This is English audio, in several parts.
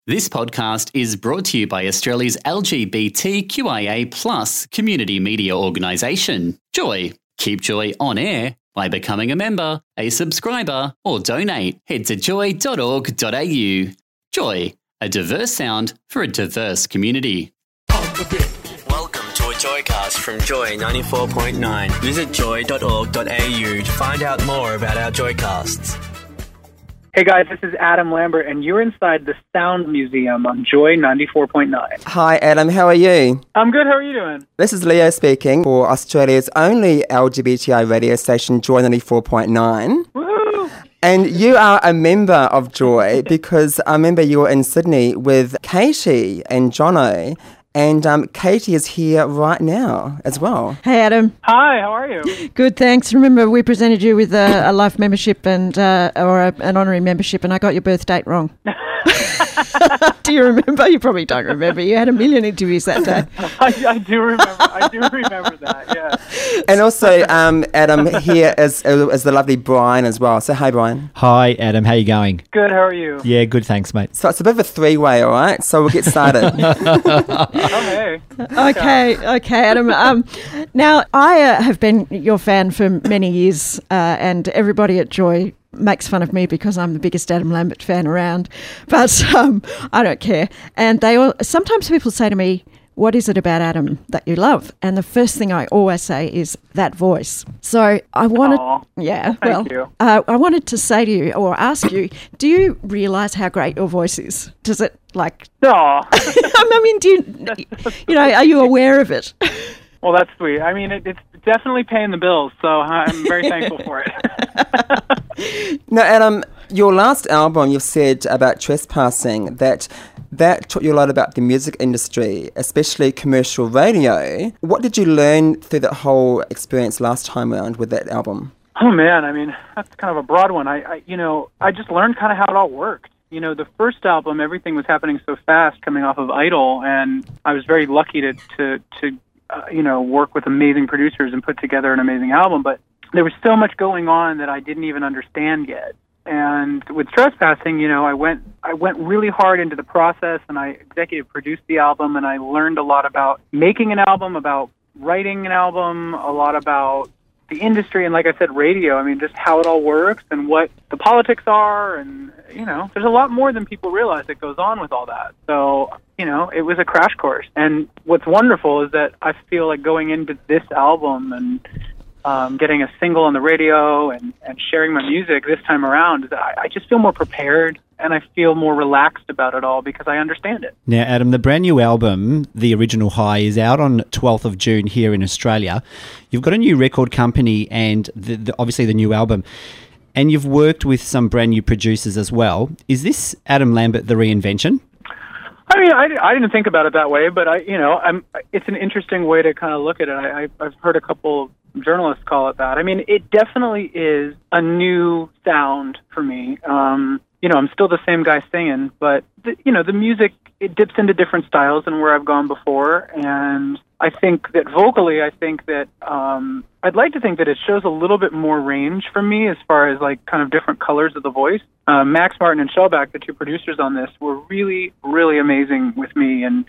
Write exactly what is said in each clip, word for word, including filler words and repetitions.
This podcast is brought to you by Australia's L G B T Q I A plus community media organisation, Joy. Keep Joy on air by becoming a member, a subscriber, or donate. Head to joy dot org dot a u. Joy, a diverse sound for a diverse community. Welcome to a Joycast from Joy ninety-four point nine. Visit joy dot org dot a u to find out more about our Joycasts. Hey guys, this is Adam Lambert, and you're inside the Sound Museum on Joy ninety-four point nine. Hi Adam, how are you? I'm good, how are you doing? This is Leo speaking for Australia's only L G B T I radio station, Joy ninety-four point nine. Woo! And you are a member of Joy because I remember you were in Sydney with Katie and Jono. And um, Katie is here right now as well. Hey, Adam. Hi, how are you? Good, thanks. Remember, we presented you with a, a life membership and uh, or a, an honorary membership, and I got your birth date wrong. Do you remember? You probably don't remember. You had a million interviews that day. I, I do remember. I do remember that, yeah. And also, um, Adam, here is, is the lovely Brian as well. So, hi, Brian. Hi, Adam. How you going? Good, how are you? Yeah, good, thanks, mate. So, it's a bit of a three-way, all right? So, we'll get started. Oh, hey. Okay, okay, Adam. Um, now, I uh, have been your fan for many years, uh, and everybody at Joy makes fun of me because I'm the biggest Adam Lambert fan around, but um, I don't care. And they all, sometimes people say to me, what is it about Adam that you love? And the first thing I always say is that voice. So I wanted, Aww. yeah, Thank well, you. uh, I wanted to say to you or ask you, do you realise how great your voice is? Does it like, Aw. I mean, do you, you know, are you aware of it? Well, that's sweet. I mean, it, it's definitely paying the bills, so I'm very thankful for it. Now, Adam, your last album, you've said about Trespassing that that taught you a lot about the music industry, especially commercial radio. What did you learn through that whole experience last time around with that album? Oh, man, I mean, that's kind of a broad one. I, I you know, I just learned kind of how it all worked. You know, the first album, everything was happening so fast coming off of Idol, and I was very lucky to, to, to uh, you know, work with amazing producers and put together an amazing album, but there was so much going on that I didn't even understand yet. And with Trespassing, you know, I went I went really hard into the process, and I executive produced the album, and I learned a lot about making an album, about writing an album, a lot about the industry, and like I said, radio. I mean, just how it all works and what the politics are, and, you know, there's a lot more than people realize that goes on with all that. So, you know, it was a crash course. And what's wonderful is that I feel like going into this album and Um, getting a single on the radio and, and sharing my music this time around, I, I just feel more prepared and I feel more relaxed about it all because I understand it. Now, Adam, the brand new album, The Original High, is out on twelfth of June here in Australia. You've got a new record company and the, the, obviously the new album, and you've worked with some brand new producers as well. Is this Adam Lambert the reinvention? I mean, I, I didn't think about it that way, but I, you know, I'm. It's an interesting way to kind of look at it. I, I, I've heard a couple journalists call it that. I mean, it definitely is a new sound for me. Um, you know, I'm still the same guy singing, but the, you know, the music, it dips into different styles than where I've gone before, and I think that vocally, I think that um, I'd like to think that it shows a little bit more range for me as far as like kind of different colors of the voice. Uh, Max Martin and Shellback, the two producers on this, were really, really amazing with me, and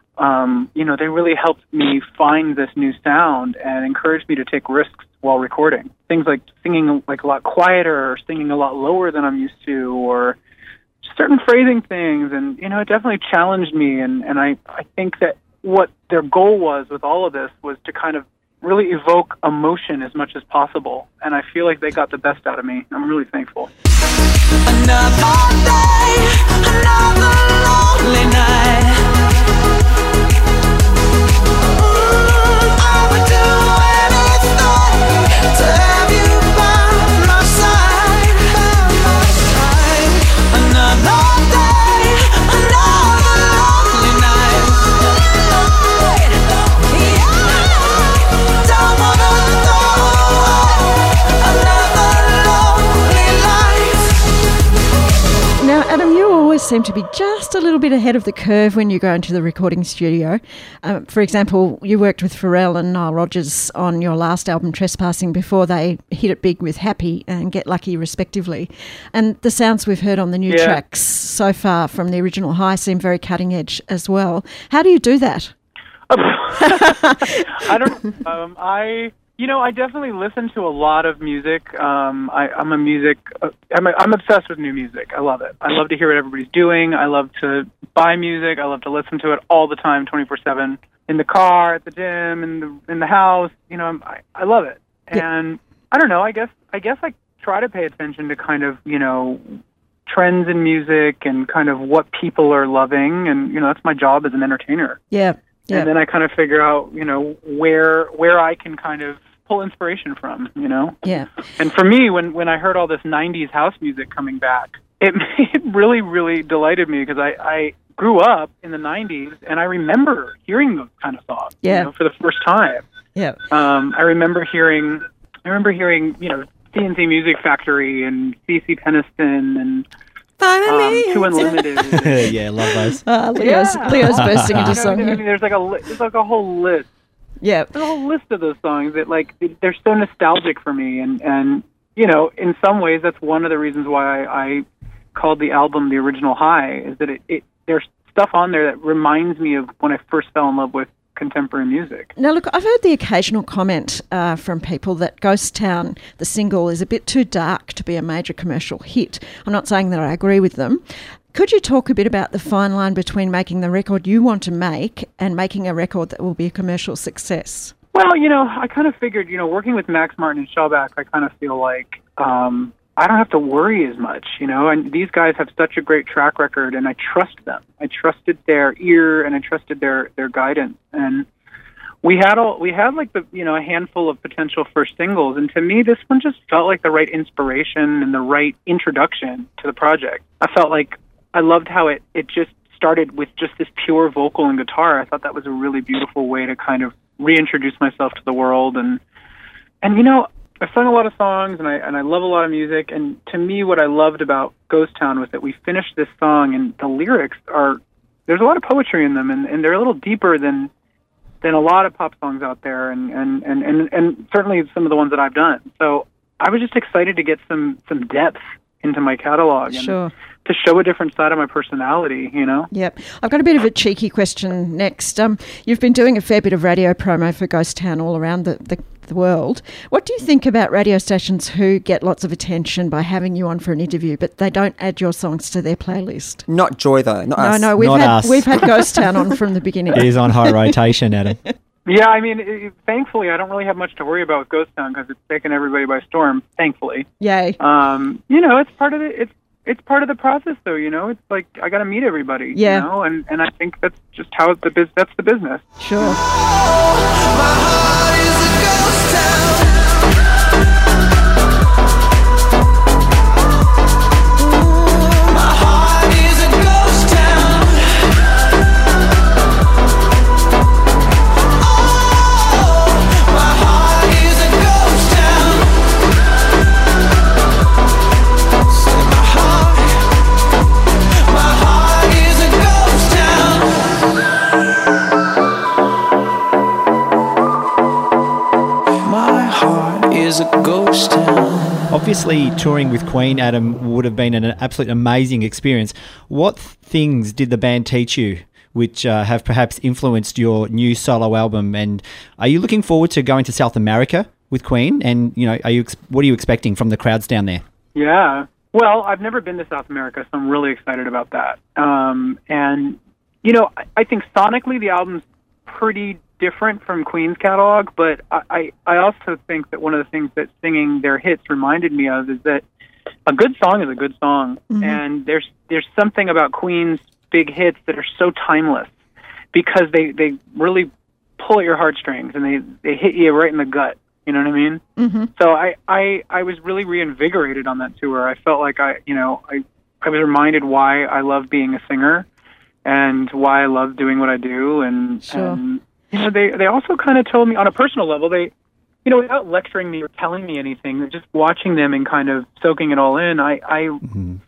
um, you know, they really helped me find this new sound and encouraged me to take risks while recording. Things like singing like a lot quieter or singing a lot lower than I'm used to, or certain phrasing things, and you know, it definitely challenged me, and, and I, I think that what their goal was with all of this was to kind of really evoke emotion as much as possible, and I feel like they got the best out of me. I'm really thankful. Another day, another lonely night. Mm, I would do anything to have you by my side, by my side. Another day, another lonely night. Yeah, don't wanna throw away another lonely life. Now, Adam, you always seem to be just a little bit ahead of the curve when you go into the recording studio. Um, for example, you worked with Pharrell and Nile Rodgers on your last album, Trespassing, before they hit it big with Happy and Get Lucky, respectively. And the sounds we've heard on the new Yeah. tracks so far from the original High seem very cutting edge as well. How do you do that? I don't. Um, I. You know, I definitely listen to a lot of music. Um, I, I'm a music. Uh, I'm, a, I'm obsessed with new music. I love it. I love to hear what everybody's doing. I love to buy music. I love to listen to it all the time, twenty-four seven, in the car, at the gym, in the in the house. You know, I'm, I I love it. And I don't know. I guess I guess I try to pay attention to kind of you know trends in music and kind of what people are loving. And you know, that's my job as an entertainer. Yeah. Yeah. And then I kind of figure out, you know, where where I can kind of pull inspiration from, you know. Yeah. And for me, when when I heard all this nineties house music coming back, it it really really delighted me because I I grew up in the nineties and I remember hearing those kind of songs, Yeah. you know, for the first time. Yeah. Um, I remember hearing I remember hearing, you know, C N C Music Factory and C C Peniston and um, Two Unlimited. and- yeah, love those. Uh, Leo's, Yeah. Leo's bursting into You know, song I here. mean, there's like a li- there's like a whole list. Yeah. There's a whole list of those songs that like they're so nostalgic for me, and and you know, in some ways, that's one of the reasons why I, I called the album The Original High, is that it, it there's stuff on there that reminds me of when I first fell in love with contemporary music. Now, look, I've heard the occasional comment uh, from people that Ghost Town, the single, is a bit too dark to be a major commercial hit. I'm not saying that I agree with them. Could you talk a bit about the fine line between making the record you want to make and making a record that will be a commercial success? Well, you know, I kind of figured, you know, working with Max Martin and Shellback, I kind of feel like um, I don't have to worry as much, you know, and these guys have such a great track record, and I trust them. I trusted their ear, and I trusted their, their guidance. And we had all, we had like the, you know, a handful of potential first singles, and to me, this one just felt like the right inspiration and the right introduction to the project. I felt like I loved how it, it just started with just this pure vocal and guitar. I thought that was a really beautiful way to kind of reintroduce myself to the world. And, and you know, I've sung a lot of songs, and I and I love a lot of music. And to me, what I loved about Ghost Town was that we finished this song, and the lyrics are, there's a lot of poetry in them, and, and they're a little deeper than than a lot of pop songs out there, and, and, and, and, and certainly some of the ones that I've done. So I was just excited to get some, some depth into my catalog, and Sure. to show a different side of my personality, you know? Yep. I've got a bit of a cheeky question next. Um, you've been doing a fair bit of radio promo for Ghost Town all around the, the, the world. What do you think about radio stations who get lots of attention by having you on for an interview, but they don't add your songs to their playlist? Not Joy, though. Not No, us. no, we've Not had us. we've had Ghost Town on from the beginning. It is on high rotation, Adam. Yeah, I mean, it, thankfully, I don't really have much to worry about with Ghost Town because it's taken everybody by storm, thankfully. Yay. Um, you know, it's part of the, it's, it's part of the process, though, you know? It's like, I got to meet everybody, Yeah. you know? And, and I think that's just how the biz, that's the business. Sure. My heart is a ghost town. My heart is a ghost town. Oh, my heart is a ghost town. Say my heart, my heart is a ghost town. My heart is a ghost town. Obviously, touring with Queen, Adam, would have been an absolute amazing experience. What things did the band teach you which uh, have perhaps influenced your new solo album? And are you looking forward to going to South America with Queen? And, you know, are you ex- what are you expecting from the crowds down there? Yeah. Well, I've never been to South America, so I'm really excited about that. Um, and, you know, I, I think sonically the album's pretty different from Queen's catalog, but I, I, I also think that one of the things that singing their hits reminded me of is that a good song is a good song. Mm-hmm. And there's there's something about Queen's big hits that are so timeless because they, they really pull at your heartstrings and they, they hit you right in the gut. You know what I mean? Mm-hmm. So I, I, I was really reinvigorated on that tour. I felt like I, you know, I, I was reminded why I love being a singer and why I love doing what I do. And, Sure. and you know, they, they also kind of told me on a personal level, they, you know, without lecturing me or telling me anything, just watching them and kind of soaking it all in, I, I, Mm-hmm.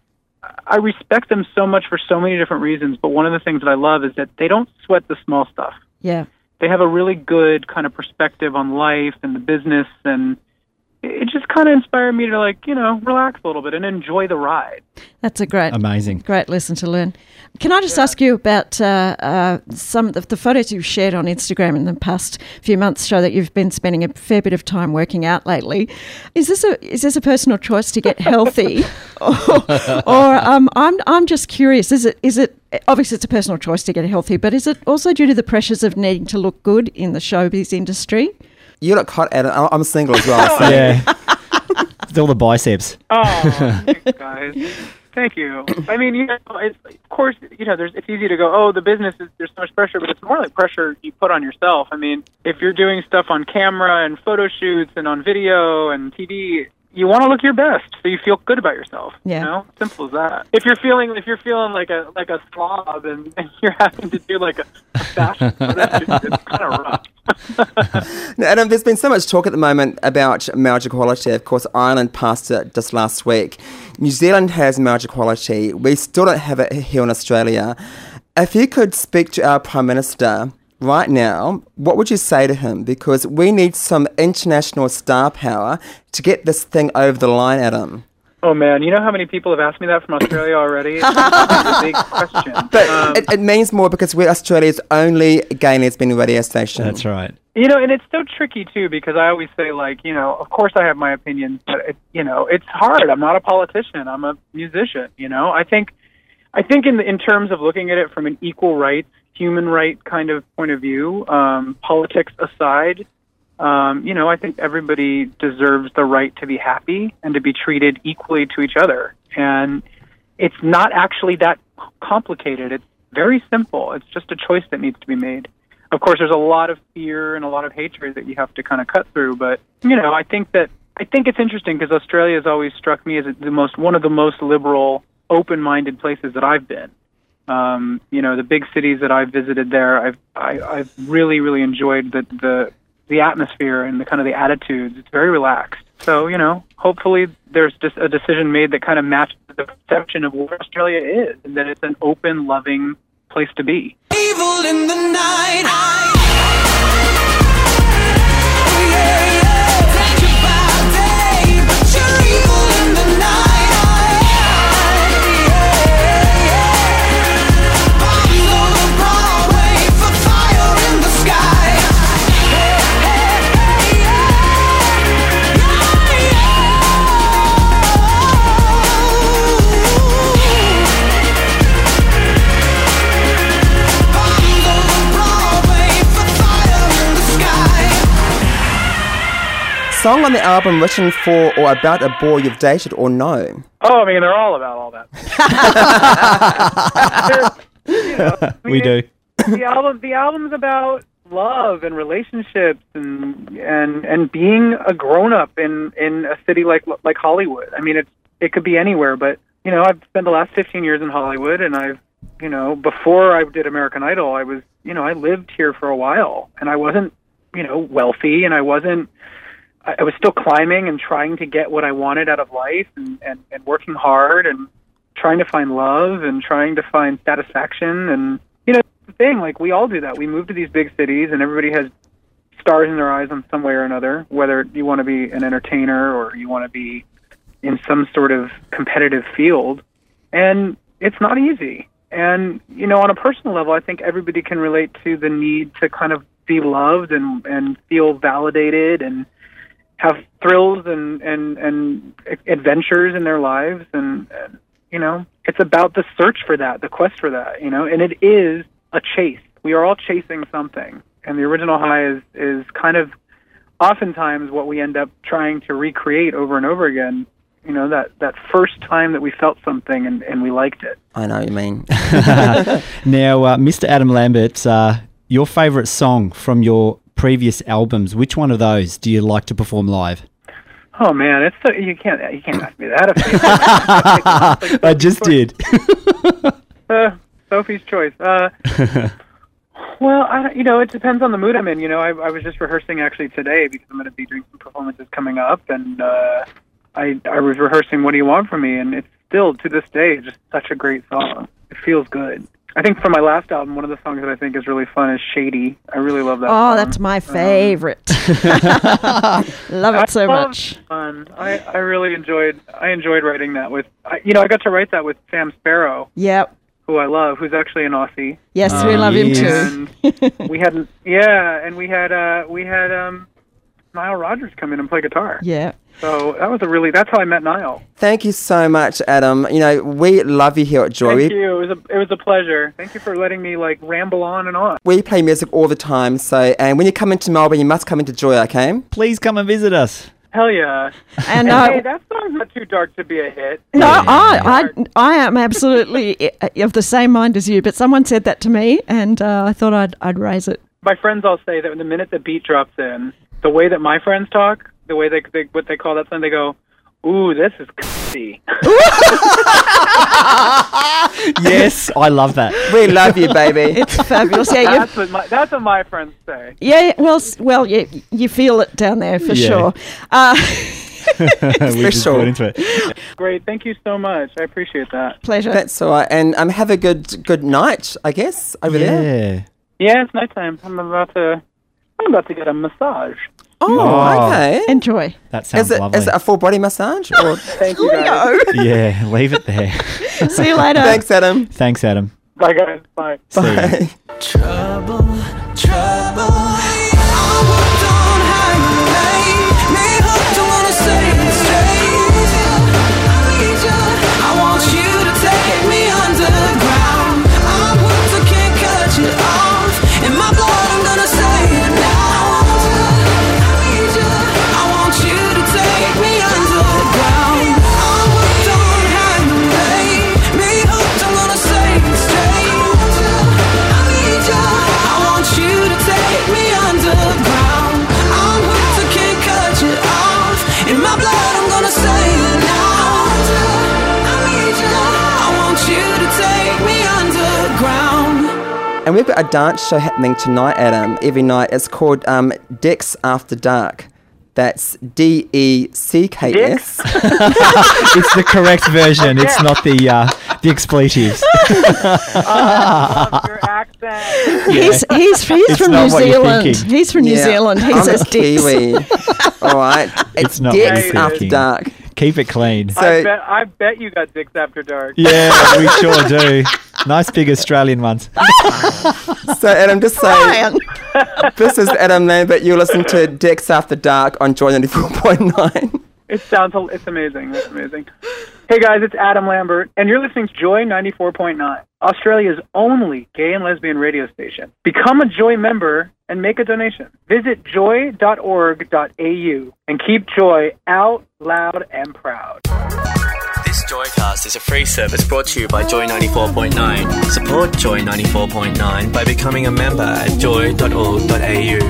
I respect them so much for so many different reasons, but one of the things that I love is that they don't sweat the small stuff. Yeah. They have a really good kind of perspective on life and the business, and it just kind of inspired me to, like, you know, relax a little bit and enjoy the ride. That's a great, Amazing. great lesson to learn. Can I just Yeah. ask you about uh, uh, some of the, the photos you've shared on Instagram in the past few months show that you've been spending a fair bit of time working out lately. Is this a is this a personal choice to get healthy, or, or um, I'm I'm just curious? Is it is it obviously it's a personal choice to get healthy, but is it also due to the pressures of needing to look good in the showbiz industry? You look hot, Adam. I- I'm single as well. So. Yeah. It's all the biceps. Oh, thanks, guys. Thank you. I mean, you know, it's, of course, you know, there's, it's easy to go, oh, the business is, there's so much pressure, but it's more like pressure you put on yourself. I mean, if you're doing stuff on camera and photo shoots and on video and T V, you want to look your best, so you feel good about yourself. Yeah. You know, simple as that. If you're feeling, if you're feeling like a like a slob and, and you're having to do like a, a fashion photo shoot, it's kind of rough. Now, Adam, there's been so much talk at the moment about marriage equality. Of course, Ireland passed it just last week. New Zealand has marriage equality. We still don't have it here in Australia. If you could speak to our Prime Minister right now, what would you say to him? Because we need some international star power to get this thing over the line, Adam. Oh, man, you know how many people have asked me that from Australia already? It's a big question. But Um, it, it means more because we're Australia's only gay and lesbian radio station. That's right. You know, and it's so tricky, too, because I always say, like, you know, of course I have my opinions, but, it, you know, it's hard. I'm not a politician. I'm a musician, you know? I think I think in in terms of looking at it from an equal rights, human right kind of point of view, um, politics aside, um, you know, I think everybody deserves the right to be happy and to be treated equally to each other. And it's not actually that complicated. It's very simple. It's just a choice that needs to be made. Of course, there's a lot of fear and a lot of hatred that you have to kind of cut through. But, you know, I think that I think it's interesting because Australia has always struck me as the most one of the most liberal, open-minded places that I've been. Um, you know, the big cities that I've visited there, I've I, I've really, really enjoyed the, the the atmosphere and the kind of the attitudes. It's very relaxed. So, you know, hopefully there's just a decision made that kind of matches the perception of what Australia is, and that it's an open, loving place to be. Evil in the night. Oh, yeah, yeah. Take you by day, but you're evil in the night. Yeah, yeah. Bombs over Broadway for fire in the sky. Hey, hey, hey, yeah. Yeah, Bombs over Broadway for fire in the sky. Song on the album written for or about a boy you've dated or no? Oh, I mean, they're all about all that. They're- you know, I We mean, do. the album the album's about love and relationships and and and being a grown up in in a city like like Hollywood. I mean, it's it could be anywhere, but you know, I've spent the last fifteen years in Hollywood, and I've you know before I did American Idol, I was you know I lived here for a while, and I wasn't you know wealthy, and I wasn't. I I was still climbing and trying to get what I wanted out of life, and and, and working hard and trying to find love and trying to find satisfaction. And you know the thing, like we all do that. We move to these big cities, and everybody has stars in their eyes in some way or another, whether you want to be an entertainer or you want to be in some sort of competitive field. And it's not easy. And, you know, on a personal level, I think everybody can relate to the need to kind of be loved and, and feel validated and have thrills and, and, and adventures in their lives. And, and, you know, it's about the search for that, the quest for that, you know, and it is a chase. We are all chasing something. And the original high is, is kind of oftentimes what we end up trying to recreate over and over again. You know, that, that first time that we felt something and, and we liked it. I know what you mean. Now, uh, Mister Adam Lambert, uh, your favourite song from your previous albums, which one of those do you like to perform live? Oh man, it's so, you can't you can't ask me that. If I just did. uh, Sophie's choice. Uh, well, I, you know, it depends on the mood I'm in. You know, I, I was just rehearsing actually today because I'm going to be doing some performances coming up, and uh, I I was rehearsing "What Do You Want From Me," and it's still to this day just such a great song. It feels good. I think for my last album, one of the songs that I think is really fun is Shady. I really love that Oh, song. that's my favorite. Love it so I love much. Fun. I, I really enjoyed I enjoyed writing that with I, you know I got to write that with Sam Sparrow, Yep. who I love, who's actually an Aussie. Yes, Oh, we love him yes. too. And we had yeah, and we had uh we had um Nile Rodgers come in and play guitar. Yeah. So that was a really that's how I met Nile. Thank you so much, Adam. You know, we love you here at Joy. Thank We, you. It was a it was a pleasure. Thank you for letting me like ramble on and on. we play music all the time, so and when you come into Melbourne, you must come into Joy, okay? Please come and visit us. Hell yeah. And And uh, hey, that song's not too dark to be a hit. no, Yeah. I, I, I am absolutely of the same mind as you. But someone said that to me, and uh, I thought I'd I'd raise it. My friends all say that the minute the beat drops in, the way that my friends talk, the way they, they what they call that song, they go, "Ooh, this is c***y." Yes, I love that. We love you, baby. It's fabulous. Yeah, you That's what my that's what my friends say. yeah. Well, s- well, yeah, you feel it down there for Yeah. sure. Uh, we just sure. got into it. Great, thank you so much. I appreciate that. pleasure. That's all right. And um, have a good good night, I guess, over there. Yeah. Yeah, it's nighttime. I'm about to I'm about to get a massage. Oh, Oh. okay. Enjoy. That sounds Is it, lovely. is it a full body massage? Or... Thank you guys. Yeah, leave it there. See you later. Thanks, Adam. Thanks, Adam. Bye guys. Bye. See you. Bye. Trouble, trouble. I'm hooked on how you lay me hooked. I wanna say it straight. I need you. I want you to take me underground. I'm hooked, I can't cut you off. In my blood, I'm gonna say it now. I need you. I want you to take me underground. I'm hooked on how you lay me hooked. I'm gonna say it straight. I need you. I want you to take me underground. I'm hooked, I can't cut you off. In my blood, I'm gonna say it now. I need you. I want you to take me underground. And we've got a dance show happening tonight, Adam, every night. It's called um, Dex After Dark. That's D E C K S. It's the correct version. It's not the uh, the expletives. I love your accent. He's he's he's It's from not New what you're Zealand. thinking. He's from New Yeah, Zealand. He I'm says a dicks. Kiwi. All right. It's, It's not Dex what you're After thinking. Dark. Keep it clean. So- I bet I bet you got dicks after dark. Yeah, we sure do. Nice big Australian ones. So, Adam, just say, Brian. this is Adam Lambert. You're listening to Dex After Dark on Joy ninety-four point nine. It sounds it's amazing. It's amazing. Hey guys, it's Adam Lambert, and you're listening to Joy ninety-four point nine, Australia's only gay and lesbian radio station. Become a Joy member and make a donation. Visit joy dot org dot a u and keep Joy out, loud, and proud. This Joycast is a free service brought to you by Joy ninety-four point nine. Support Joy ninety-four point nine by becoming a member at joy dot org dot a u.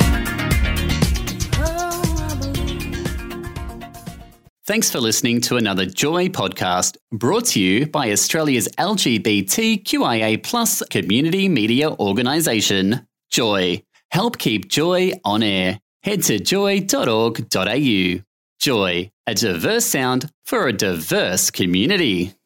Thanks for listening to another Joy podcast brought to you by Australia's L G B T Q I A plus community media organisation, Joy. Help keep Joy on air. Head to joy dot org dot a u. Joy, a diverse sound for a diverse community.